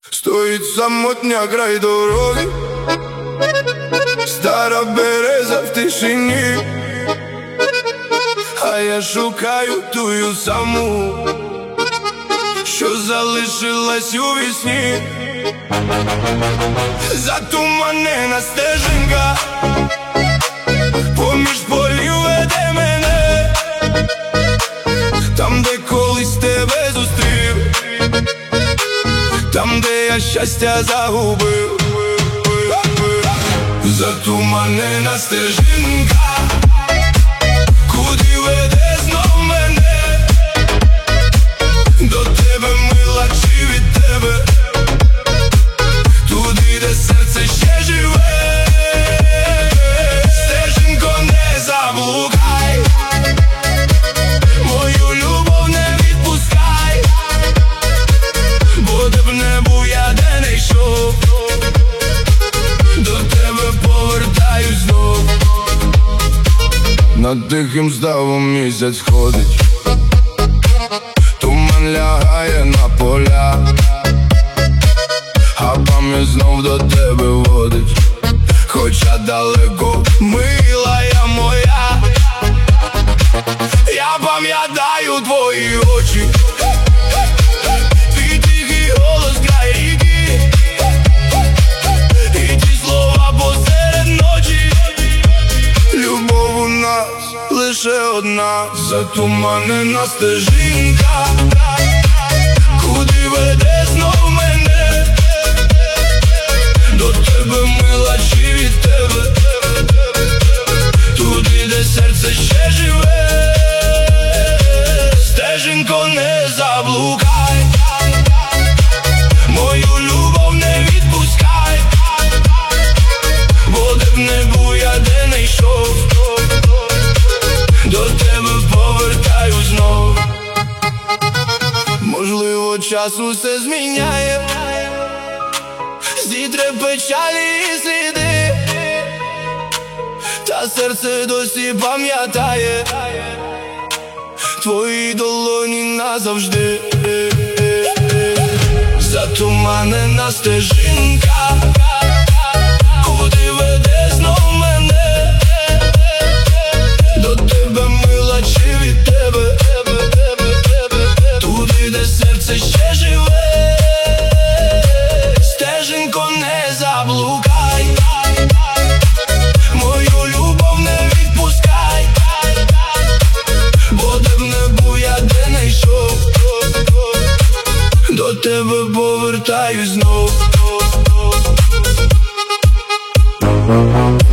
Стоїть самотня край дороги, стара береза в тишині, а я шукаю тую саму, що залишилась у вісні. Затуманена стежинка поміж полів веде мене, там, де колись тебе зустрів, там, де я щастя загубив. Затуманена стежинка, куди веде знов мене, до тебе, мила, чи від тебе, туди, де серце ще живе. Стежинко, не заблукай, мою любов не відпускай, бо де б не був я, де не йшов, до тебе повертаюсь знов. Над тихим ставом місяць ходить, туман лягає на поля, а пам'ять знов до тебе водить, хоча далеко, милая моя. Я пам'ятаю твої очі, твій тихий голос край ріки, і ті слова посеред ночі. Любов у нас лише одна. Затуманена стежинка, куди веде знов мене, до тебе, мила, чи від тебе, туди, де серце ще живе. Стежинко, не заблукай, мою любов не відпускай, бо де б не був я, де не йшов, до тебе повертаюсь знов. Можливо, час усе зміняє, зітре печалі і сліди, та серце досі пам'ятає твої долоні назавжди. Затуманена стежинка, куди веде знов мене, до тебе, мила, чи від тебе, туди, де серце ще живе. Стежинко, не заблукай, мою любов не відпускай, бо де б не був я, де не йшов, до тебе повертаюсь знов.